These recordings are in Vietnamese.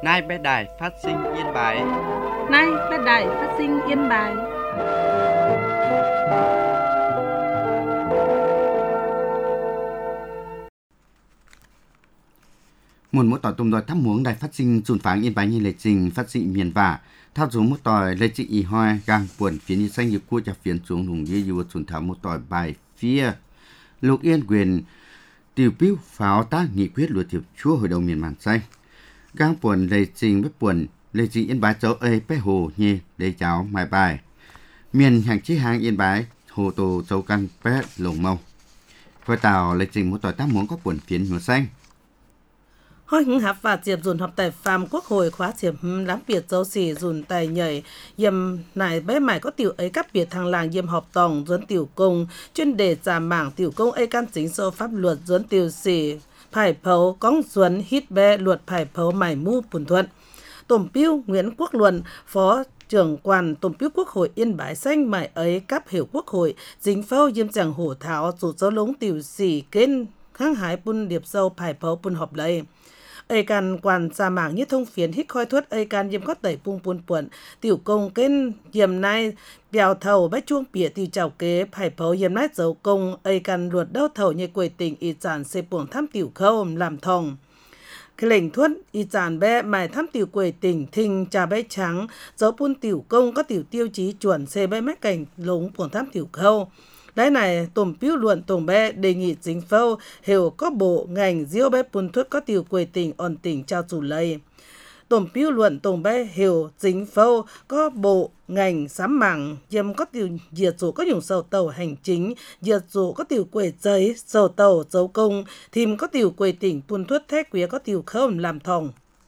Nay bé đài phát sinh Yên Bái. Nay bé đài phát sinh Yên Bái. Một mỗi tỏi tùm đòi thăm muốn đài phát sinh dùn pháng Yên Bái như lệ trình phát sinh miền vả. Thao dũng một tỏi lệ trình y hoa gang buồn phiến như xanh như cua chạp phiến xuống hùng như dù dùn thảo một tỏi bài phía. Lục Yên quyền tiểu biếu pháo tác nghị quyết luật thiệp chúa hội đồng miền màn xanh. Gang buồn lệ trình với buồn lệ trình Yên Bái cháu ê bé hồ nhê lệ cháu mài bài. Miền hàng chí hàng Yên Bái hồ tổ cháu căn bé lồng mâu. Với tàu lệ trình một tỏi tác muốn có buồn phiến mùa xanh. Hoi hứng hạp và diệp dùn họp tại Phạm Quốc hội khóa diệp lắm biệt dấu xỉ dùn tài nhảy yếm nải bé mải có tiểu ấy các biệt thằng làng yếm họp tổng dẫn tiểu công chuyên đề giả mảng tiểu công ấy can chính sâu pháp luật dẫn tiểu xỉ phải phấu cóng xuân hít bé luật phải phấu mải mu bùn thuận. Tổng biêu Nguyễn Quốc Luận, Phó trưởng quan Tổng biêu Quốc hội Yên Bái xanh mải ấy cấp hiểu Quốc hội dính phâu yếm chẳng hổ thảo dù dấu lống tiểu xỉ kênh kháng hái bùn điệp sâu phải phấu bùn họp lấy. Ây can quan xa mảng như thông phiến hít khói thuất ây can yếm có tẩy bung buôn puộn tiểu công kênh yếm nai bèo thầu bách chuông bịa tiểu chào kế phải phấu yếm nai dấu công ây can luật đau thầu như quầy tỉnh y chản xê buồng thăm tiểu khâu làm thòng. Cái lệnh thuất y chản bé mài thăm tiểu quầy tỉnh thình trà bé trắng dấu buôn tiểu công có tiểu tiêu chí chuẩn xê bé mách cảnh lống buồng thăm tiểu khâu. Đấy này, tổng biếu luận tổng bé đề nghị chính phủ hiểu có bộ ngành diêu bé buôn thuất có tiểu quầy tỉnh ổn tỉnh trao chủ lây. Tổng biếu luận tổng bé hiểu chính phủ có bộ ngành sám mảng yếm có tiểu diệt dụ có dùng sầu tàu hành chính, diệt dụ có tiểu quầy giấy, sầu tàu dấu công, thìm có tiểu quầy tỉnh buôn thuất thét quý có tiểu không làm thòng.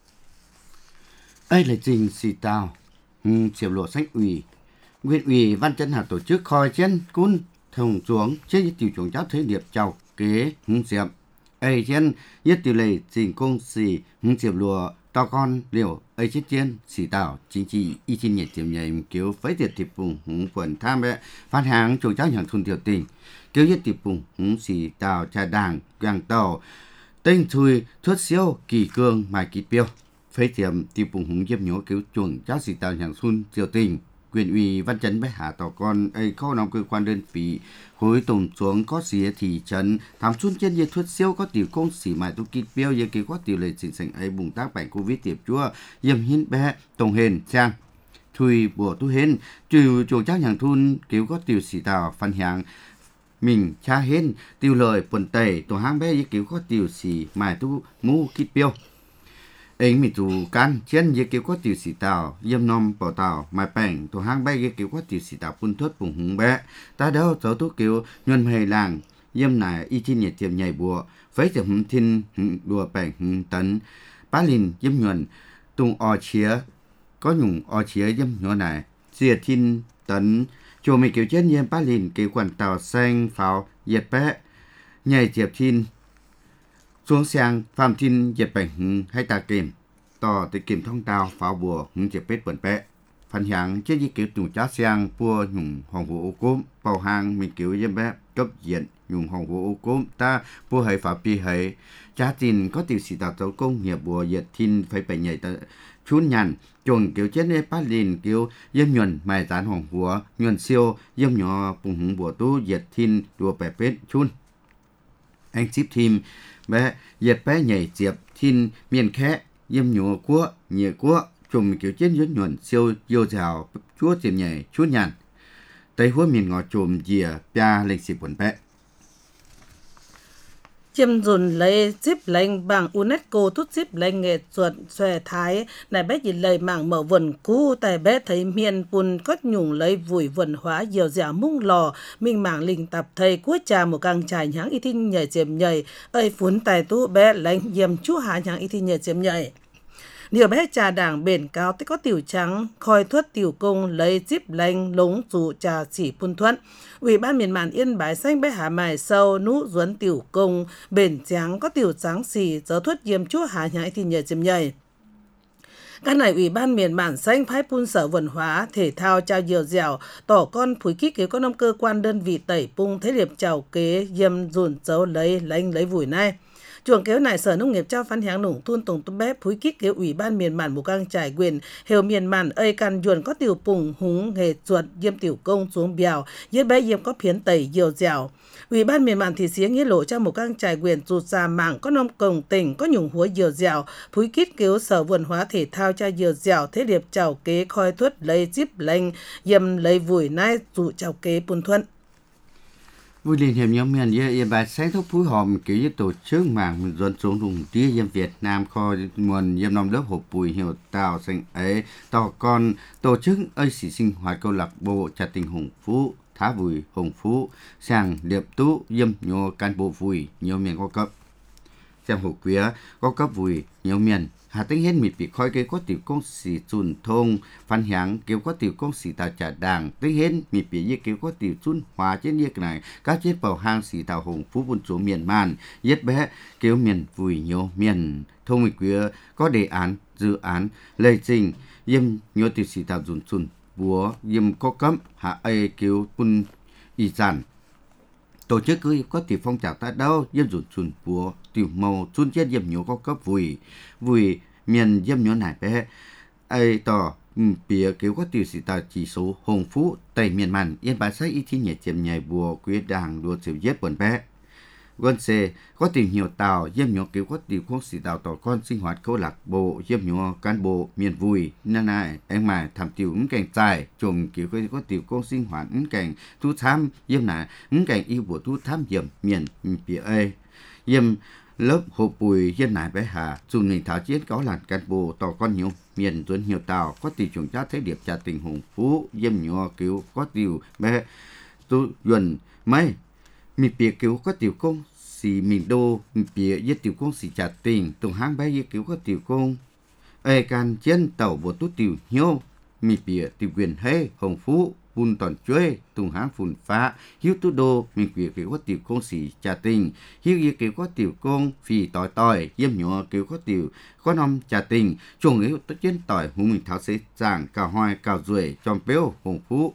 Đây là trình xì tàu, chiều lộ sách ủy. Huyện ủy Văn Chấn Hà tổ chức khoi chén cún thông xuống chế tiểu chuồng cháu thế điệp chào kế hứng diệp ấy trên nhất tiểu lệ trình công xì hứng diệp lùa to con liều ấy chết trên xì tảo chính trị y chín nhiệt tiệm nhảy kiểu phấy tiệt tiệp vùng hứng quần tham bệ phát hàng chuồng cháu hàng thôn tiểu tình kiểu nhất tiệp vùng hứng xì tảo trà đảng gang tàu tinh thui thuất siêu kỳ cương mài kỳ tiêu phấy tiệm tiệp vùng hứng diệp nhổ kiểu chuồng cháu xì tảo hàng thôn tiểu tình. Huyện ủy Văn Chấn bé hạ tàu con ấy khâu nòng cơ quan đơn vị khối tổng xuống có xía thị trấn thám xuân trên nhiệt thuật siêu có tiểu công xỉ mại tu kít biêu như kế có tiểu lệ chính sảnh ấy bùng tác bệnh covid tiệp chúa yếm hiến bé tổng hền trang thui bùa tu hên trừ chuồng chắc hàng thun cứu có tiểu xỉ tàu phân hàng mình cha hên tiểu lời quần tẩy tổ hang bé như cứu có tiểu xỉ mại tu mu kít biêu anh mình tụ can trên dưới kiểu có tiểu sĩ tàu yếm nom bảo tàu mai bèn tổ hang bay dưới kiểu có tiểu sĩ tàu phun thuốc bùng hùng bé ta đâu cháu tu kiểu nhuần hề làng yếm này y chín nhiệt tiệm nhảy bùa với tiệm hùng thiên đùa bèn hùng tấn bá lìn yếm nhuần tung o chia có nhung o chia yếm nhuần này diệt thiên tấn chùa mình kiểu trên yếm bá lìn kiểu quần tàu xanh pháo diệt bé nhảy tiệp thiên xuống sang phạm thiên dệt bệnh hay ta kìm tỏ tới kìm thông tàu pháo bùa hứng dệt bết bẩn bẹ phần hàng chế di kiểu tùng chá sang bùa nhung hồng vũ ô cốm bầu hàng mình kiểu dâm bé cấp diện nhung hồng vũ ô cốm ta bùa hay phá pi hay cha tin có tiểu sĩ tạo dấu công nghiệp bùa dệt thiên phải bày nhảy ta chún nhàn chuồng kiểu chết nê bát lìn kiểu dâm nhuần mài tán hồng vũ nhuần siêu dâm nhỏ bùng hứng bùa tu dệt thiên đùa bè bết chún anh ship team bé dệt bé nhảy diệp thiên miền khẽ yếm nhúa cua nhẹ cua chùm kiểu chết nhuyễn nhuận siêu yêu dào chúa tiệm nhảy chúa nhàn tây húa miền ngọ chùm dìa pia lên xịp quần bé Chiêm dùn lấy zip lệnh bằng UNESCO thúc zip lệnh nghệ thuật xòe thái này bé nhìn lời mảng mở vườn cũ tại bé thấy miền bùn cất nhung lấy vùi vườn hóa nhiều dẻo mung lò mình mảng linh tập thầy cuối trà một càng trải nháng y tinh nhảy chiếm nhảy ơi phún tài tu bé lệnh diêm chú hạ nháng y tinh nhảy chiếm nhảy. Nhiều bé trà đảng bền cao tích có tiểu trắng, khoi thuất tiểu công lấy zip lanh lống dù trà chỉ phun thuận. Ủy ban miền màn Yên Bái xanh bé hạ mài sâu nũ duấn tiểu công bền trắng có tiểu trắng xì gió thuất diêm chúa hạ nhãi thì nhờ chiếm nhảy. Các này Ủy ban miền bản xanh phái phun sở văn hóa thể thao trao nhiều dẻo tỏ con phúi kích kế có năm cơ quan đơn vị tẩy pung thế liệp chào kế diêm dùn dấu lấy lanh lấy vùi này. chuồng kéo nải Sở Nông nghiệp trao phán háng nông thôn tổng tôm bé phúi kít kéo Ủy ban miền màn mù căng trải quyền hều miền màn ơi can yuan có tiểu pùng húng nghề chuột diêm tiểu công xuống bèo yết bé diêm có phiến tẩy diều dẻo. Ủy ban miền màn thị xía nghĩa lộ cho một căng trải quyền rụt ra mạng có nông cồng tỉnh có nhung húa diều dẻo phúi kít kéo Sở Văn hóa thể thao cho diều dẻo thế điệp chào kế khoi thuất lấy díp lệnh yêm lấy vùi nai dụ chào kế bùn thuận. Vui liên hiệp nhóm miền yên bài sáng thúc phối hợp kiểu với tổ chức mạng dân xuống vùng tía dân Việt Nam kho nguồn dân năm lớp hộp bùi hiệu tàu xanh ấy tàu con tổ chức ơi sĩ sinh hoạt câu lạc bộ trà tình Hồng Phú thá vùi Hồng Phú sang điệp tú dâm nhô can bộ vùi nhiều miền có cấp xem hồ quía có cấp vùi nhiều miền hà tính hết mịt bị khói cái có tiểu công sĩ chun thông phan háng kêu có tiểu công sĩ tàu trà đàng tính hết mịt bị như kêu có tiểu chun hòa trên như này các chết vào hang sĩ tàu Hồng Phú buôn chỗ miền man yết bé kêu miền vùi nhiều miền thông mịt quía có đề án dự án lệ trình yếm nhiều tiểu sĩ tàu chun chun búa yếm có cấm hạ ai kêu quân y sản tổ chức cứ có tiểu phong trào ta đâu yếm chun chun búa tiểu màu chun chết yếm nhiều có cấp vùi miền yếm nhiều này bé ai tỏ bìa kêu có tiểu sĩ tàu chỉ số Hồng Phú tây miền màn yên bài sách ít thi nhẹ chém nhảy bùa quý đảng đua chịu giết bẩn bé Quân C có tìm hiểu tàu yếm nhỏ kiểu có tiểu không sĩ tàu tỏ con sinh hoạt câu lạc bộ yếm nhỏ cán bộ miền vui nên này anh mà tham tiểu ứng cảnh tài chồng kiểu có tiểu không sinh hoạt ứng cảnh thu tham yếm này ứng cảnh yêu của thu tham yếm miền bìa A yếm lớp hộp bùi yếm này bé hà dù mình thảo chiến có làn cán bộ tỏ con nhiều miền tuấn hiểu tàu có tiểu chúng ta thấy điệp trà tình Hồng Phú yếm nhỏ kiểu có tiểu bé tu yuan mấy mi bìa kiểu có tiểu công sĩ mình đô mi bìa với tiểu công sĩ trả tình tùng hang bé với kiểu có tiểu công ai can chiến tàu bộ tú tiểu hiếu mi bìa tiểu quyền hay Hồng Phú bùn toàn chuối tùng hang phun phá hiếu tú đô mình bìa kiểu có tiểu công sĩ trả tình hiếu với kiểu có tiểu công phì tỏi yếm nhỏ kiểu có tiểu có năm trả tình chuồng yếu tất chiến tỏi hùng mình tháo xế giảng cào hoài cào ruồi tròn béo Hồng Phú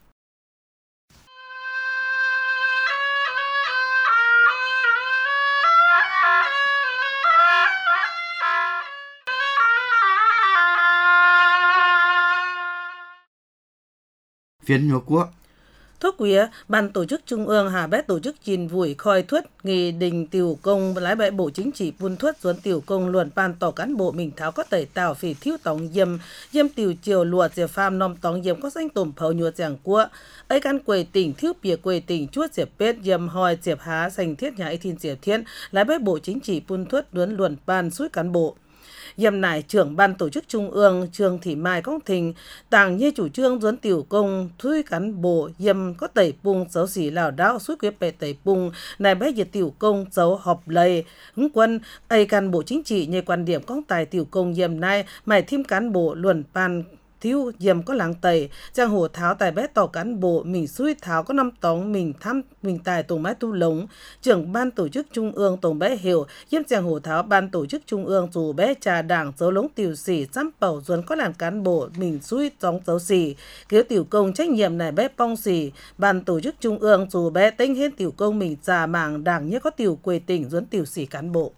phiến nhúa quốc Thuốc quía, ban tổ chức trung ương hà bé tổ chức chín vùi khoi thuất nghị đình tiểu công lái bãi bộ chính trị buôn thuất duẩn tiểu công luận ban tỏ cán bộ mình tháo có tẩy tàu phỉ thiếu tòng yếm tiểu chiều lùa diệp pham nom tòng yếm có danh tổm phầu nhúa giảng quốc ấy can quầy tỉnh thiếu bìa quầy tỉnh chuốt diệp pết yếm hoi diệp há dành thiết nhà thiên diệp thiên lái bãi bộ chính trị buôn thuất duẩn luận ban suối cán bộ Yêm nải trưởng ban tổ chức trung ương Trương Thị Mai Công Thình tàng như chủ trương duẩn tiểu công thuy cán bộ yêm có tẩy bung dấu xỉ lào đao suốt quyết bệ tẩy bung này bé diệt tiểu công dấu họp lầy hứng quân ấy cán bộ chính trị như quan điểm công tài tiểu công yêm nay mày thêm cán bộ luận ban thiếu yếm có láng tẩy trang hồ tháo tài bé tỏ cán bộ mình suy tháo có năm tóng mình thăm mình tài tổng mái tu lống trưởng ban tổ chức trung ương tổng bé hiểu yếm trang hồ tháo ban tổ chức trung ương dù bé trà đảng dấu lống tiểu sĩ xăm bảo duẩn có làng cán bộ mình suy tóng dấu sĩ kiểu tiểu công trách nhiệm này bé pong sĩ ban tổ chức trung ương dù bé tính hết tiểu công mình trà mảng đảng như có tiểu quê tỉnh duẩn tiểu sĩ cán bộ.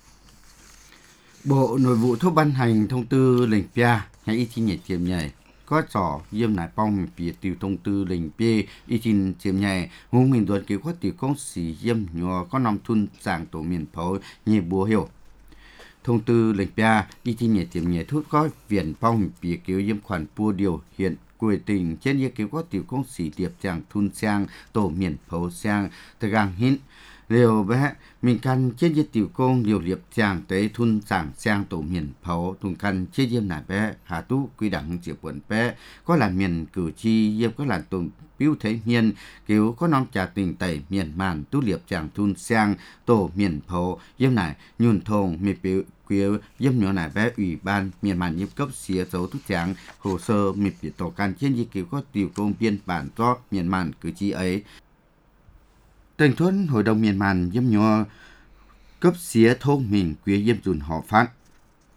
Bộ Nội vụ thúc ban hành thông tư lệnh pia hay y nhẹ chiếm nhảy có trò yếm nải pong bìa tiểu thông tư lệnh pia y chiếm nhảy hùng mình đoàn kiểu có tiểu công sĩ yếm nhỏ có nằm thun giảng tổ miền phố nhẹ búa hiểu thông tư lệnh pia y nhẹ chiếm nhảy thúc có viện pong bìa kiểu yếm khoản bua điều hiện quê tỉnh trên như kiểu có tiểu công sĩ điệp giảng thun sang tổ miền phố sang từ gang hin liều bé mình căn trên như tiểu công liều liệp giảng tới thun giảng sang tổ miền phố thùng căn trên yếm nải bé hà tú quy đẳng diệp quận bé có là miền cử tri yếm có là tồn biểu thế miền kiểu có năm trà tình tẩy miền màn tú liệp giảng thun sang tổ miền phố yếm nải nhún thùng miền biểu queer yếm nhỏ nải bé ủy ban miền màn yếm cấp xía dấu thuốc trắng hồ sơ miền biểu tổ căn trên như kiểu có tiểu công biên bản do miền màn cử tri ấy Tỉnh thuần hội đồng miền màn yếm nhỏ cấp xía thôn mình queer yếm dùn họ phát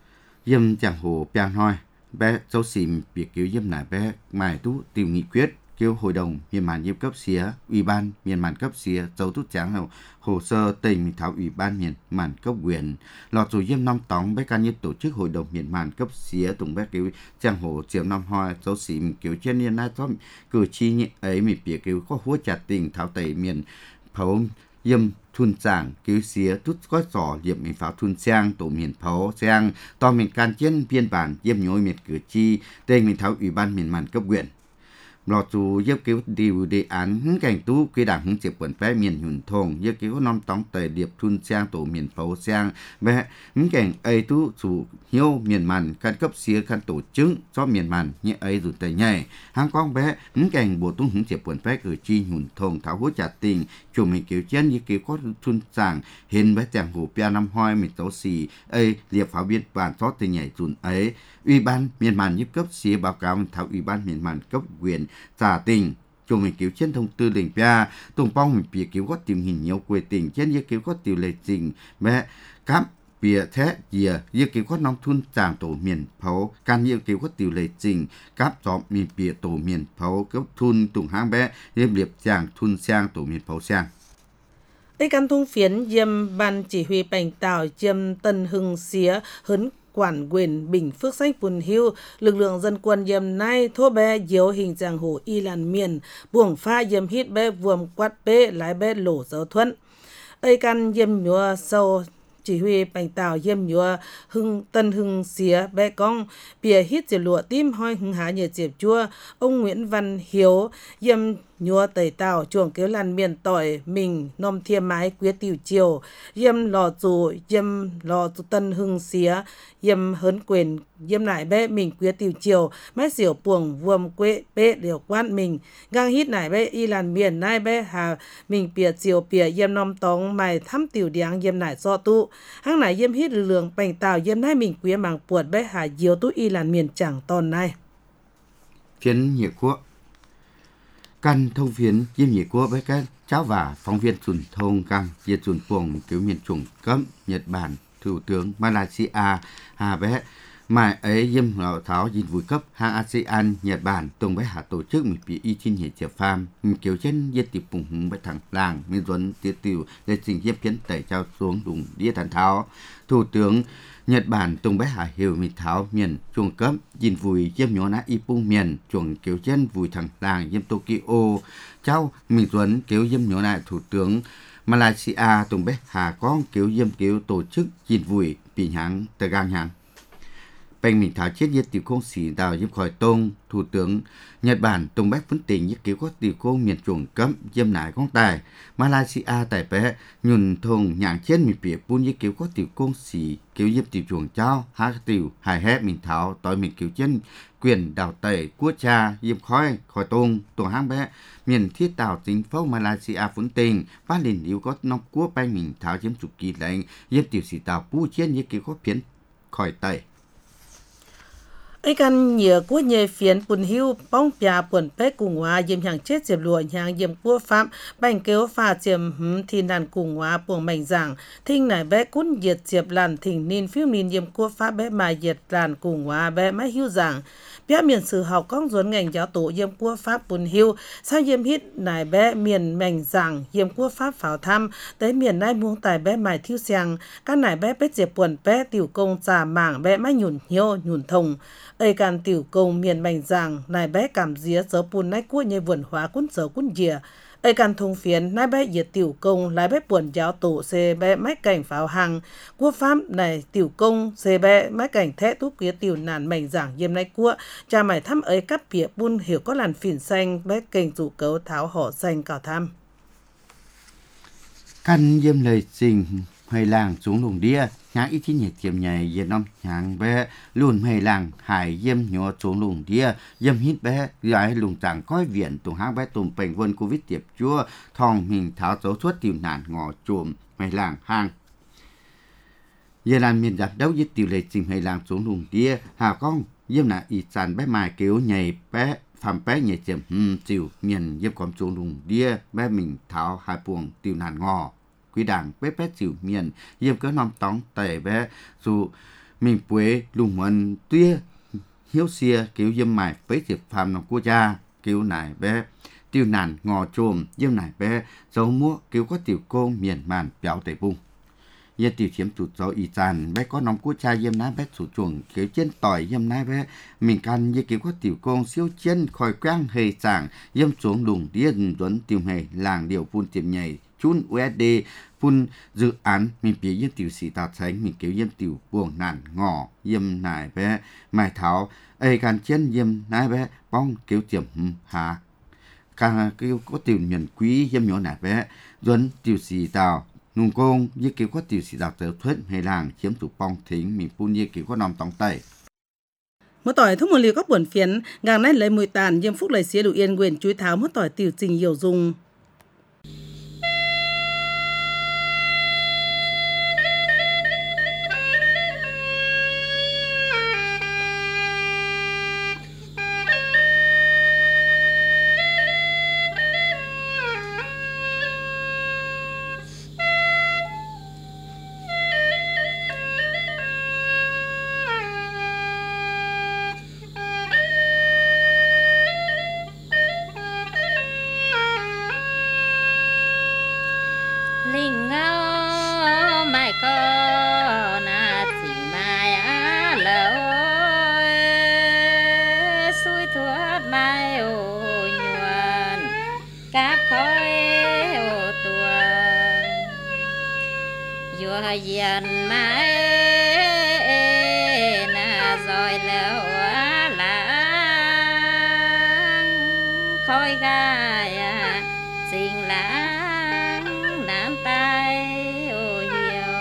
yếm chẳng hồ piang hoi bé dấu xìm biệt kiểu yếm nải bé mài tú tiểu nghị quyết kêu hội đồng miền màn nhiệm cấp xía, ủy ban miền màn cấp xía, dấu tút tráng hồ sơ tình thảo ủy ban miền màn cấp quyền, lọt dù diêm năm tóng bé can nhiếp tổ chức hội đồng miền màn cấp xía tùng bé kêu trang hồ chiều năm hoa dấu xỉ kiểu trên niên nai thóp cử chi nhị ấy mình bịa kêu có húa chặt tình thảo tẩy miền phấu diêm thun giảng cứu xía tút có sỏ liệm mình pháo thun sang tổ miền pháo sang to miền can chiến biên bản diêm nhối miền cử chi tên mình thảo ủy ban miền màn cấp huyện lọt dù giúp cứu điều đề án hứng cảnh tú quy đảng hứng chịu quần phép miền hùn thong giúp cứu năm tóng tề điệp thun sang tổ miền pháo sang về hứng cảnh ấy tú dù hiếu miền màn căn cấp xía căn tổ chứng cho miền màn như ấy dù tề nhảy hàng con bé hứng cảnh bộ tung hứng chịu quần phép cử chi hùn thong tháo hỗ trả tình chủ mình cứu chân như cứu có thun sang hình bé chàng hồ pia năm hoi mình tấu xì ấy liệp pháo biên bản cho tình nhảy dùn ấy ủy ban miền màn giúp cấp xía báo cáo thảo ủy ban miền màn cấp quyền trả tình cho mình cứu trên thông tư lệnh pia tùng phong mình bịa cứu có tìm hình nhiều quê tình trên như cứu có tiểu lệ trình mẹ cáp bịa thế dìa như cứu có nông thun tràng tổ miền pháo can như cứu có tiểu lệ trình cáp gió mình bịa tổ miền pháo cấp thun tùng hang bé liệp liệp tràng thun sang tổ miền pháo sang ấy căn thung phiến diêm ban chỉ huy bành tảo diêm tân hưng xía hấn quản quyền bình phước sách phun hưu lực lượng dân quân diêm nay thô bé diếu hình giang hồ y làn miền buồng pha diêm hít bé vuông quát bé lái bé lổ dấu thuận ấy căn diêm nhúa sâu chỉ huy bành tảo diêm nhúa hưng tân hưng xía bé cong bìa hít diệp lụa tim hoi hưng há nhờ diệp chua ông Nguyễn Văn Hiếu diêm nhúa tẩy tảo chuồng kéo làn miền tỏi mình nom thiêm mái quyết tiểu chiều diêm lò dù diêm lò tân hưng xía diêm hớn quyền diêm lại bé mình quyết tiểu chiều mái xỉu buồng vuông quê bé điều quan mình gang hít nải bé y làn miền nai bé hà mình bìa chiều bìa diêm nom tóng mày thăm tiểu điáng diêm nải so tu hang nải diêm hít lực lượng bành tảo diêm nai mình quyết màng puột bé hà diều tu y làn miền chẳng tòn này phiến nhiệt quốc căn thông phiến diêm nhiệt quốc với các cháu và phóng viên truyền thông cam diệt truyền buồng cứu miền trung cấm Nhật Bản thủ tướng Malaysia hà bé mà ấy diêm lão tháo dịch vụ cấp hang ASEAN Nhật Bản tung với hạ tổ chức mình bị y chín hệ chợ farm mình kiểu trên diệt tiệp bùng hùng với thằng làng miền duẩn tiệt tiểu để trình diệp phiến tẩy trao xuống đùng đĩa thần tháo thủ tướng Nhật Bản tung bé hạ hiểu mình tháo miền chuồng cấp dịch vùi diêm nhỏ ná y pung miền chuồng kiểu trên vùi thằng làng diêm Tokyo cháu mình duẩn kiểu diêm nhỏ lại thủ tướng Malaysia tung bé hạ con kiểu diêm kiểu tổ chức dịch vùi bị hãng tờ gang hãng bên mình thảo chết diệt tiểu công sĩ đào giúp khỏi tông thủ tướng Nhật Bản tung bách vấn tình nhất kiểu có tiểu công miền chuồng cấm diêm nải con tài Malaysia tại bé nhuần thùng nhàng chết mình bịa buôn như kiểu có tiểu công sĩ kiểu giúp tiểu chuồng trao hát tiểu hài hét mình thảo tội mình kiểu chân quyền đào tẩy quốc cha diêm khói khỏi tông tổ hang bé miền thiết tàu chính phố Malaysia vấn tình phát liền yếu có nông quốc bên mình thảo chiếm chủ kỳ lệnh giúp tiểu sĩ tàu pu chiến như kiểu có phiến khỏi tẩy ấy căn nhiều quốc nhề phiến bùn hưu bóng bia bùn bé cùng hóa diêm hàng chết diệp lụa hàng diêm quốc phạm bành kéo pha diêm thì đàn cùng hóa buồng mảnh giảng thinh nải bé cún diệt diệp làn thỉnh nín phim nín diêm quốc pháp bé mà diệt làn cùng hóa bé máy hưu giảng bé miền sử học con ruột ngành giáo tổ diêm quốc pháp bùn hưu sao diêm hít nải bé miền mảnh giảng diêm quốc pháp pháo thăm tới miền nai muông tài bé mài thiêu xiang các nải bé bé diệp buồn bé tiểu công trà mảng bé máy nhùn hiêu nhùn thùng ấy can tiểu công miền mảnh giảng nài bé cảm día dớ bùn nái cua như vườn hóa cún dớ cún dìa ấy can thông phiến nái bé diệt tiểu công lái bé buồn giáo tổ xe bé máy cảnh pháo hàng quốc pháp này tiểu công xe bé máy cảnh thét túp kia tiểu nàn mảnh giảng diêm nái cua cha mày thăm ấy cắp phía bùn hiểu có làn phỉn xanh bé kênh rủ cấu tháo họ xanh cào thăm căn diêm lời trình hay làng xuống lùng đĩa nhãn ít nhiệt tiệm nhảy diêm năm nhãn bé luôn hay làng hải diêm nhỏ xuống lùng đĩa diêm hít bé gái lùng chẳng coi viện tùng hang bé tùng bệnh vân covid tiệp chua thòng mình tháo dấu suốt tiểu nạn ngõ chùm hay làng hang giờ làm miền giáp đấu với tiểu lệ trình hay làng xuống lùng đĩa hà con diêm là ít sàn bé mài kiểu nhảy bé phạm bé nhảy tiệm chiều miền diêm còn xuống lùng đĩa bé mình tháo hai buồng tiểu nạn ngõ quý đảng bé bé chịu miền diêm có năm tóng tẩy bé dù mình quế lùng mần tia hiếu xia kiểu diêm mài phế diệp phàm nòng quốc gia cứu nải bé tiêu nàn ngò trồm diêm nải bé dấu múa cứu có tiểu cô miền màn béo tẩy bung yên tiểu chiếm tụt dấu y tràn bé có nóng cua cha diêm ná bé sủ chuồng cứu trên tỏi diêm ná bé mình can như cứu có tiểu cô siêu chân khỏi quang hề sảng diêm xuống đùng điên duấn tiểu hề làng điều phun tiệm nhảy chun USD phun dự án mình phía yên tiểu sĩ tạt sánh mình cứu yên tiểu buồng nàn ngò diêm nải bé mai tháo ai can chân diêm nái bé bong cứu tiệm hạ càng cứu có tiểu nhận quý diêm nhỏ nải bé duấn tiểu sĩ tào nung công như kiểu có tiểu sĩ đạo trở thuyết hay làng chiếm tụ bong thính mình phun như kiểu có nòng tòng tay một tỏi thuốc một liều các buồn phiến gàng nét lấy mùi tàn diêm phúc lấy xía đủ yên quyền chuối tháo một tỏi tiểu trình hiểu dùng linh ngao mai có na tình mai á lỡ xuôi thuốc mai ô nhuận cáp khói ô tuần vừa dần mai na rồi lỡ lãng khói gai xinh lãng tay ô hiều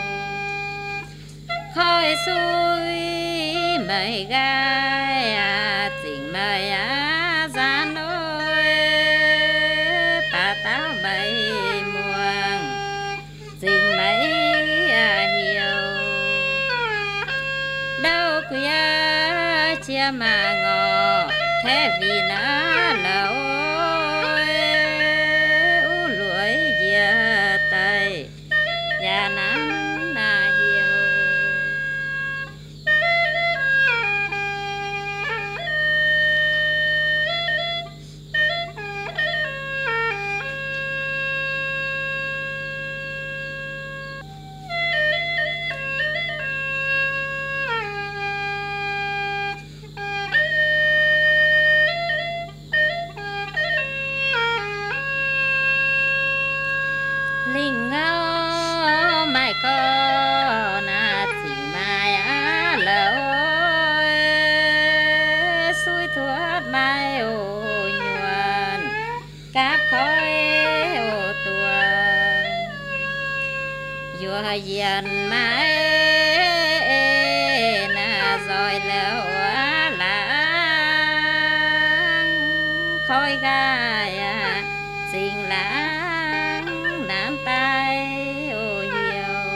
khói xuôi mây gai tình mây ra nôi bà táo mây muông tình mây hiều đâu khuya chia mà ngọ thế vì nó lâu nhà nắng na hiều linh ngao mai có na tình mai á lỡ xuôi thuốc mai ô nhuận cáp khói ô tuần vừa dần mai na rồi lỡ lãng khói gai xinh lãng nam tay ô hiều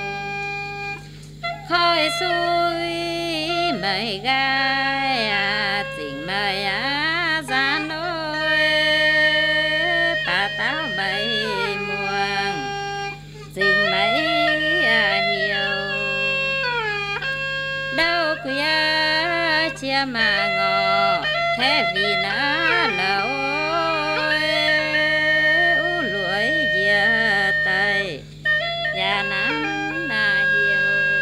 khói xuôi mây gai tình mây ra nôi bà táo mây muông tình mây hiều đâu khuya chia mà ngọ thế vì nó lâu tay nhà nắng na hiều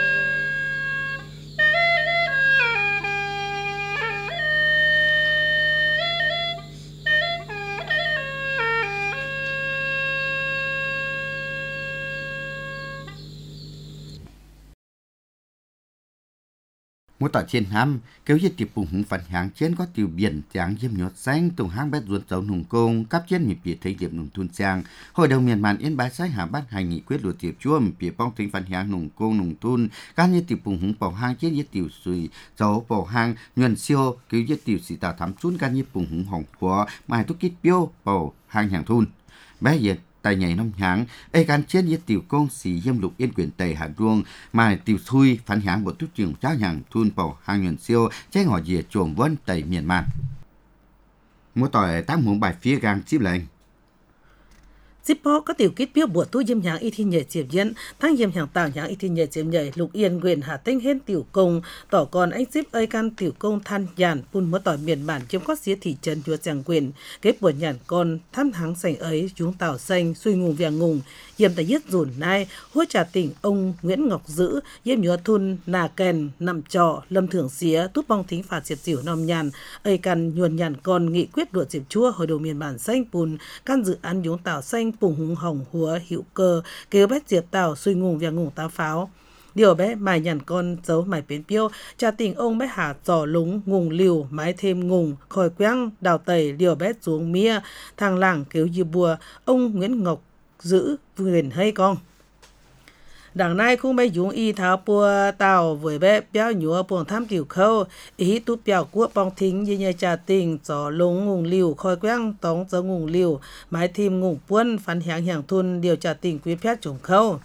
Mỗi tỏi trên hám kéo dây tiệp bùng hùng phản hạng trên có tiểu biển tráng diêm nhọt xanh tùng hang bét ruột dấu nùng công cắp trên mịp biệt thấy điểm nùng thun trang hội đồng miền màn yên bái sai hà ban hành nghị quyết luật tiệp chua mịp biệt bong tính phản hạng nùng công nùng thun các như tiệp bùng hùng bảo hang trên dây tiểu sùi dấu bảo hang nhuận siêu cứu dây tiểu sĩ tạo thám chun các như bùng hùng hỏng của mai thúc kít biêu bảo hang hàng thun bé diệt tại nhảy năm tháng ai can trên với tiểu công sĩ diêm lục yên quyền tề hạt ruông mà tiểu thui phản hạng bộ tuyết trường trá hàng thun bảo hàng nhuận siêu chế ngọ dìa chuồng vân tề miền man mỗi tỏi tám huống bài phía gang chip lệnh Zipo có tiểu kết biểu bùa tu diêm nhàng y thi nhảy chiếm diễn, thang diêm nhàng tạo nhàng y thi nhảy chiếm nhảy, Lục Yên quyền Hà Tinh hên tiểu công, tỏ còn anh Zip ơi can tiểu công than giản, pun mất tỏi miền bản chiếm có xía thị trấn chúa chàng quyền, kết buồn nhàn con, thăm háng sành ấy, chúng tảo xanh, xuôi ngùng vàng ngùng, diêm tại yết dùn nai, hối trả tỉnh ông Nguyễn Ngọc Dữ, diêm nhúa thun, nà kèn, nằm trọ, lâm thưởng xía, túp bong thính phạt diệp xỉu nom nhàn, ơi can nhuần nhàn con nghị quyết đuổi diệp chua hồi đầu miền bản xanh pun, can dự án chúng tảo xanh bùng hùng hồng húa hữu cơ kêu bét diệp tảo xuôi ngùng vàng ngùng tám pháo. Điều bé mài nhằn con dấu mài bến piêu, cha tình ông bé hà giò lúng, ngùng liều, mái thêm ngùng, khòi quang, đào tẩy, điều bé xuống mía, thằng làng kêu dì bùa, ông Nguyễn Ngọc Dữ vườn hay con. Đằng nay không bé dùng y tháo bùa tàu với bé béo nhúa buồng tham tiểu khâu, ý tút béo của bong thính như nhà cha tình, giò lúng, ngùng liều, khòi quang, tống dấu ngùng liều, mái thêm ngùng buôn, phán hàng thun, điều cha tình quý phép trùng khâu.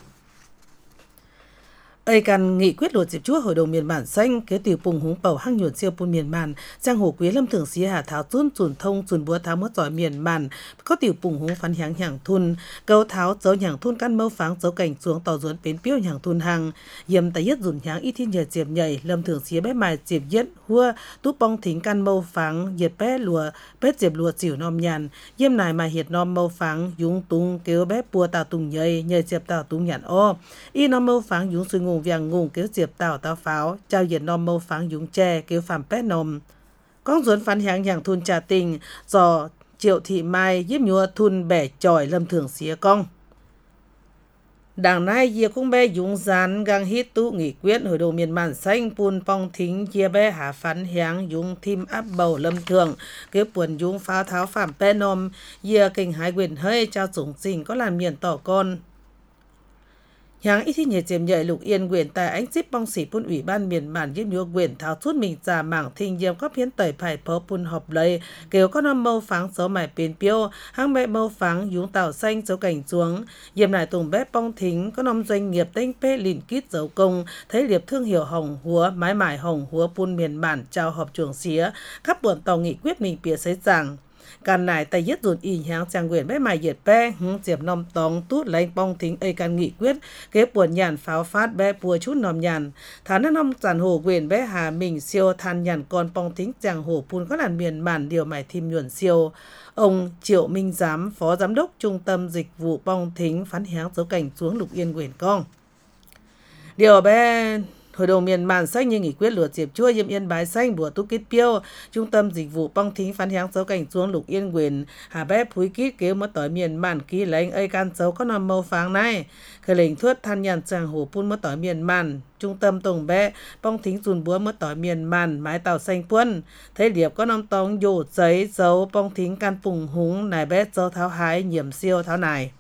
Ây căn nghị quyết luật diệp chúa hội đồng miền bản xanh kế tiểu bùng húng bầu hăng nhuận siêu pun miền bản giang hồ quý lâm thưởng xí hà tháo tuôn chuồn thông chuồn búa tháo mất giỏi miền bản có tiểu bùng húng phán hàng thun câu tháo dấu hàng thun căn mâu pháng dấu cảnh xuống tỏ ruốn bến piêu hàng thun hàng yếm tại yết dùn hàng ít thiên nhờ diệp nhảy lâm thưởng xí bé mài diệp yết hua túp bong thính căn mâu pháng diệp bé lùa bé diệp lùa xỉu nom nhàn yếm này mà hiệt nom mâu pháng dũng tung kêu bé bùa tàu tùng nhảy nhờ diệp tàu tung nhàn o y nom mâu pháng dũng suy ngùng vàng ngùng kêu diệp tàu tao pháo trao diệt nom mâu pháng dũng tre kêu phàm pét nôm con ruốn phán hàng thun trà tình dò Triệu Thị Mai giúp nhúa thun bẻ chòi lâm thưởng xía con. Đảng nay dìa cũng bé dũng dán gang hít tụ nghị quyết hội đồng miền bản xanh pun phong thính dìa bé hạ phán hàng dũng thim áp bầu lâm thường kế buồn dũng pháo tháo phạm pé nôm dìa kinh hái quyền hơi trao sủng sinh có làm miền tỏ con. Hàng ít nhẹ chiếm nhạy Lục Yên quyền tại ánh zip bong sĩ pun ủy ban miền bản giúp nhúa quyền tháo suốt mình giả mảng thình diêm có phiến tẩy phải phớ pun họp lấy kêu có năm mâu pháng số mải bền piêu hang mẹ mâu pháng dũng tàu xanh dấu cảnh xuống diêm lại tùng bếp bong thính có năm doanh nghiệp tên pê lìn kít dấu công thấy liệp thương hiệu hồng húa mái mải hồng húa pun miền bản trao họp chuồng xía khắp buồn tàu nghị quyết mình bịa sấy rằng can này tay yết dùn y hàng trang quyền bé mài diệt bé diệp nom tòng tút lấy bong thính ây can nghị quyết kế buồn nhàn pháo phát bé bùa chút nom nhàn thán nó nom giàn hồ quyền bé hà mình siêu than nhàn con bong thính chàng hồ pun có làn miền bản điều mải thim nhuận siêu ông Triệu Minh Giám phó giám đốc trung tâm dịch vụ bong thính phán háng dấu cảnh xuống Lục Yên quyền con điều bé hội đồng miền bản xanh như nghị quyết luật diệp chua yếm yên bái xanh bùa tu kết piêu trung tâm dịch vụ bong thính phán háng dấu cảnh xuống Lục Yên quyền hà bé phúi kít kêu mất tỏi miền bản ký lấy ơi can dấu có nằm màu pháng này khởi lệnh thuất than nhàn chàng hồ pun mất tỏi miền bản trung tâm tổng bé bong thính dùn búa mất tỏi miền bản mái tàu xanh puân thấy điệp có nằm tông dồ giấy dấu bong thính can phùng húng này bé dấu tháo hái nhiễm siêu tháo này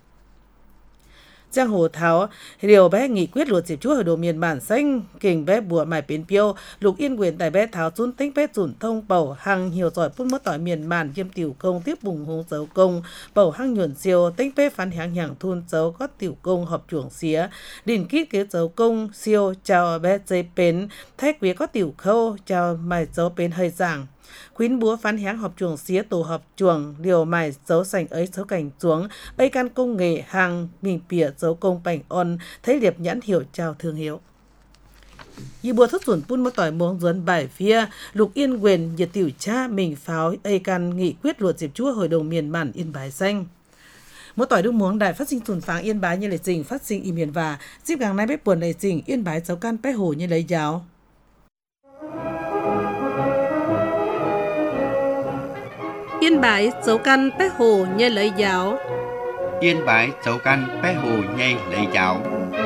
Giang hồ tháo điều bé nghị quyết luật diệp chúa hội đồng miền bản xanh kình bé bùa mải bến piêu Lục Yên quyền tại bé tháo dún tính bé dùn thông bầu hăng hiểu giỏi phun mất tỏi miền bản chiêm tiểu công tiếp bùng hùng dấu công bầu hăng nhuận siêu tính bé phán hàng hàng thun dấu có tiểu công họp chuồng xía đình kít kế dấu công siêu chào bé dây bến thay quý có tiểu khâu chào mải dấu bến hơi giảng khuyến búa phán háng họp chuồng xía tổ họp chuồng điều mài dấu sành ấy dấu cảnh xuống ấy căn công nghệ hàng mình bịa dấu công bành on thấy liệp nhãn hiểu chào thương hiệu y bùa thất xuẩn pun mất tỏi muống duấn bài phía Lục Yên quyền nhiệt tiểu cha mình pháo ấy căn nghị quyết luật diệp chúa hội đồng miền bản Yên Bái xanh mỗi tỏi đức muống đại phát sinh thuần pháng Yên Bái như lệ trình phát sinh y miền và dịp gang nay bếp buồn lệ trình Yên Bái dấu can bé hồ như lấy giáo Yên Bái dấu căn bé hồ nhây lấy giáo Yên Bái dấu căn bé hồ nhây lấy giáo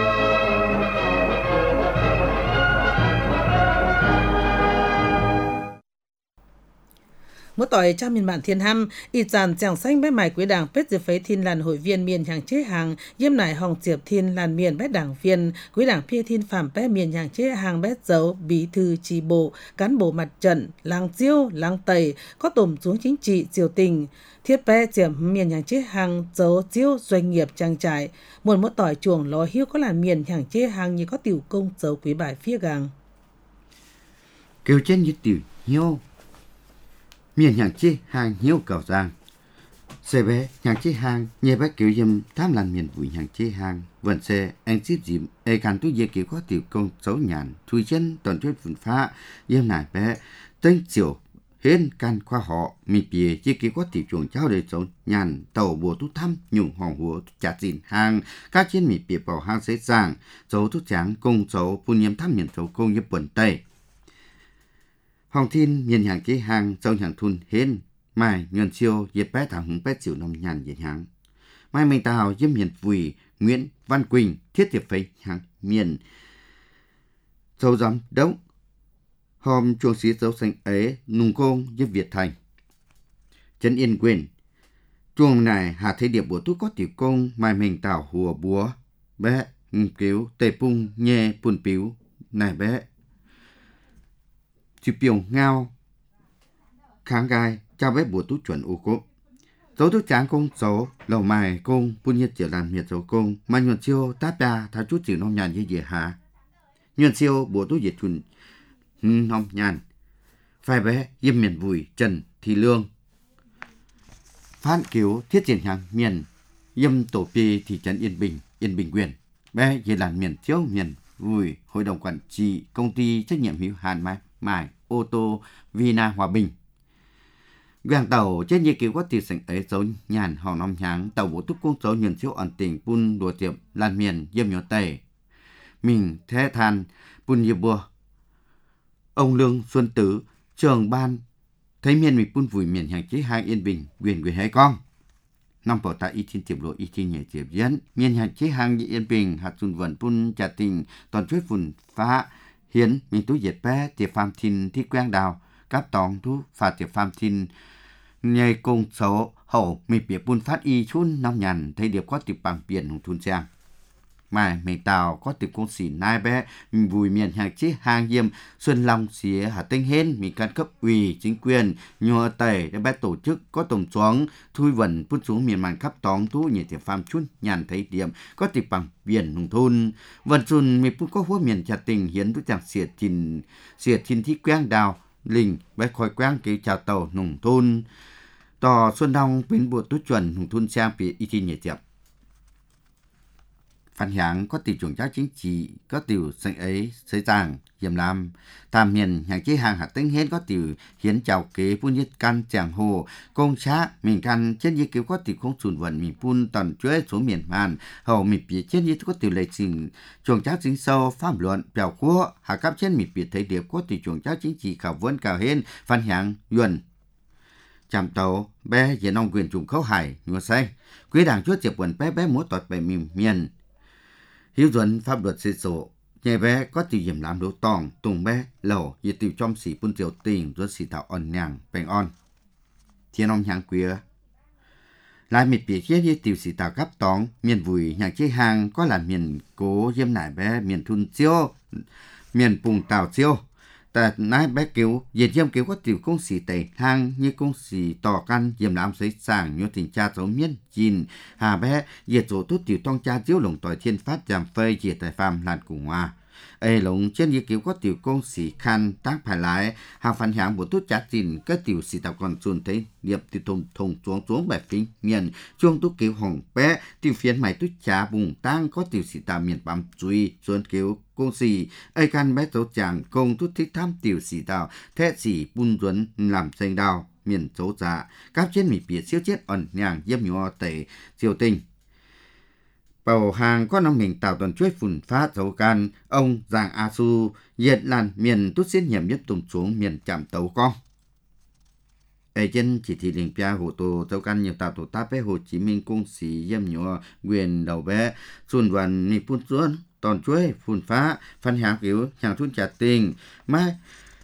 mỗi tỏi cha miền bản thiên hăm y tràn chàng xanh bé mài quý đảng pết diệp phế thiên làn hội viên miền hàng chế hàng yếm nải hồng diệp thiên làn miền bé đảng viên quý đảng pia thiên phạm bé miền hàng chế hàng bé dấu bí thư chi bộ cán bộ mặt trận làng chiêu làng tây có tổm xuống chính trị triều tình thiết bé diệp miền hàng chế hàng dấu chiêu doanh nghiệp trang trại mỗi tỏi chuồng lò hiu có là miền hàng chế hàng như có tiểu công dấu quý bài phía gang kêu trên như tiểu nhiêu miền hàng chế hàng nhiêu cầu giang xe bé nhàng chế hàng nhẹ bé kiểu dâm tham làn miền bụi nhàng chế hàng vần xe anh xếp dìm ai càng tôi dễ kiểu có tiểu công xấu nhàn thui chân toàn thuyết vườn phá dâm nải bé tên chiều hên can khoa họ mi bìa chỉ kiểu có tiểu chuồng cháu đời sống nhàn tàu bùa tu thăm nhung hòn hùa chặt dìn hàng các trên mi bìa bảo hàng dễ dàng dấu tu tráng công dấu phun nhiễm thăm miền dấu công như bẩn tây Hồng Thiên miền hàng chế hàng trong hàng thun hên mai ngân siêu dịp bé thảo hứng bé chịu nông nhàn dễ hàng mai mình tào dâm miền Vùi Nguyễn Văn Quỳnh thiết tiệp phây hàng miền dấu giám đốc hôm chuông xí dấu xanh ấy nung công giúp Việt Thành Trấn Yên Quyền chuông này hạ thế điệp bùa tú có tiểu công mai mình tào hùa búa bé cứu tề pung nhẹ pun piếu này bé chịu piều ngao kháng gai cho bé bùa tú chuẩn ô cố dấu tú tráng công dấu lầu mài công pun nhiệt trở làm miệt dấu công mà nhuận siêu táp đa tháo chút chịu nông nhàn như dễ hạ nhuận siêu bùa tú diệt chuẩn nông nhàn phải bé yêm miền Vùi Trần Thị Lương Phan Cứu thiết triển hàng miền yêm tổ pi thị trấn Yên Bình Quyền bé về làn miền Chiếu miền Vùi hội đồng quản trị công ty trách nhiệm hữu hạn mài ô tô Vina Hòa Bình Gàng tàu trên như cứu có tiểu sảnh ấy dấu nhàn hòn nông nháng tàu bộ túc công dấu nhận siêu ẩn tình pun đùa tiệm làn miền yêm nhỏ tẩy mình thế than pun như bùa ông Lương Xuân Tứ trường ban thấy miền mình pun Vùi miền hàng chế hai Yên Bình quyền hai con năm bảo tại y thiên tiệp lộ y thiên nhảy tiệp dẫn miền hàng chế hàng như Yên Bình hạt xuân vận pun trà tình toàn chuyết phun phá hiến mình tú diệt bé tiệp phàm thìn thi quen đào cáp tòng tú phà tiệp phàm thìn nhảy công số hậu mình biệt pun phát y chun năm nhàn thấy điệp có tiệp bằng biển hùng thun trang mai mình tàu có tiệp công xỉ nai bé mình Vùi miền hàng chế hàng yêm xuân long xía hà tinh hên mình can cấp ủy chính quyền nhờ tẩy để bé tổ chức có tổng xuống thui vần pun xuống miền màn khắp tóng tú nhảy tiệp phàm chun nhàn thấy điểm có tiệp bằng biển hùng thôn vần xuân mình pun có hua miền trà tình hiến tú chẳng xiệt thìn thi quang đào linh bé khói quang kêu chào tàu nùng thôn tò xuân đông biến bộ tú chuẩn hùng thôn sang bị y tin nhảy tiệp Phan Hiáng có tiểu chuẩn giáo chính trị, có tiểu sanh ấy, xây giảng, hiểm làm. Tam miền hàng chế hàng hạt tinh hết có tiểu hiến chào kế pun nhất căn chàng hồ, công xã, mình căn trên như kiểu có tiểu không sùn vận mình pun toàn chuối số miền màn, hầu mình biết trên như có tiểu lệ trình, chuẩn giáo chính sâu, pháp luận, biểu quốc, hạ cấp trên mình biết thấy điệp có tiểu chuẩn giáo chính trị khảo vấn cao hên, Phan Hiáng, Yuan. Chạm tàu, bé diễn ông quyền trùng khấu hải, nhua xanh, quý đảng chúa tiệp quần bé múa tọt bề miền. Hiếu dẫn pháp luật xây sổ, nhẹ bé có tiểu hiểm làm đấu tòng, tùng bé, lẩu, nhiệt tiểu trong xỉ pun tiểu tình, rồi xỉ thảo ổn nhàng, bèn on. Thiên ông nhàng quía. Lại mịt biệt chế như tiểu xỉ thảo gấp tóng, miền Vùi nhàng chế hàng có là miền cố diêm nải bé, miền thun chiêu, miền bùng tàu chiêu. Tại nãy bé cứu, diệt diêm cứu có tiểu công xỉ tẩy hang như công xỉ tỏ căn diêm làm giấy sàng như tình cha dấu miên chín hà bé diệt dỗ tốt tiểu tông cha chiếu lồng tỏi thiên phát giảm phơi diệt tại phàm làn cùng hoa ấy lồng trên như cứu có tiểu công xỉ khăn tác phải lái hàng phản hạng bộ tốt cha chín các tiểu xỉ tạo còn chuồn thấy điệp tiểu thùng xuống bài phím miền chuông tốt cứu hồng bé tiểu phiến mày tốt cha bùng tăng có tiểu xỉ tạo miền bám chui xuân cứu công xỉ ai can bé dấu chàng công tốt thích tham tiểu xỉ tạo thế xỉ bun duấn làm xanh đào miền dấu dạ các trên mỉ biệt siêu chết ẩn nhàng yếm nhỏ tẩy siêu tinh bầu hàng có năm mình tạo toàn chuối phun phát dấu can ông Giàng A Su diệt làn miền tốt xiết hiểm nhất tùng xuống miền chạm tấu con ở trên chỉ thị linh pia hồ tô dấu can nhiều tạo tổ táp bé Hồ Chí Minh công sĩ yếm nhỏ quyền đầu bé xuân văn mi phun xuống toàn chuối phun phá Phan Hiáng kiểu hàng thun trà tình mai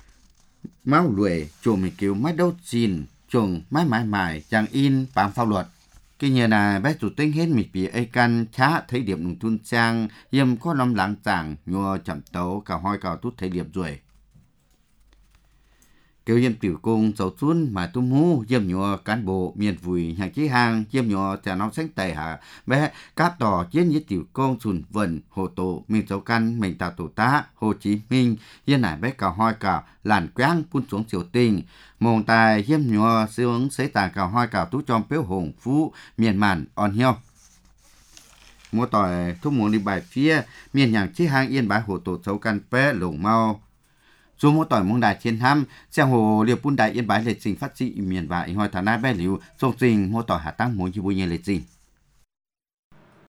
máu lùi chuồng mình kiểu máy đâu xin chuồng máy mải chẳng in bám pháp luật cái nhà này bé chủ tinh hết mình bị ai căn chá thấy điểm nông thôn sang yếm có năm láng chàng nhua chậm tấu cả hoi cào tút thấy điểm rồi kêu yếm tiểu công dấu chun mà tu mu yếm nhỏ cán bộ miền vùi hàng chí hàng yếm nhỏ trả nóng xanh tẩy hạ bé cáp tỏ chiến với tiểu công sùn vần hồ tổ mình dấu căn mình tạo tổ tá Hồ Chí Minh yên nải bé cào hoi cào làn quang phun xuống triều tình mông tài yếm nhỏ xuống xế tàng cào hoi cào tú trong béo hồng phú miền màn on hiêu mua tỏi thúc muốn đi bài phía miền nhàng chí hàng yên bái hồ tổ dấu căn bé lủng mau dù mua tỏi mong đài chiến thăm xe hồ liệp bún đại yên bái lệ trình phát trị miền và hoi thả na bé liu sông trình mua tỏi hạ tăng muốn chi bùi nhẹ lệ trình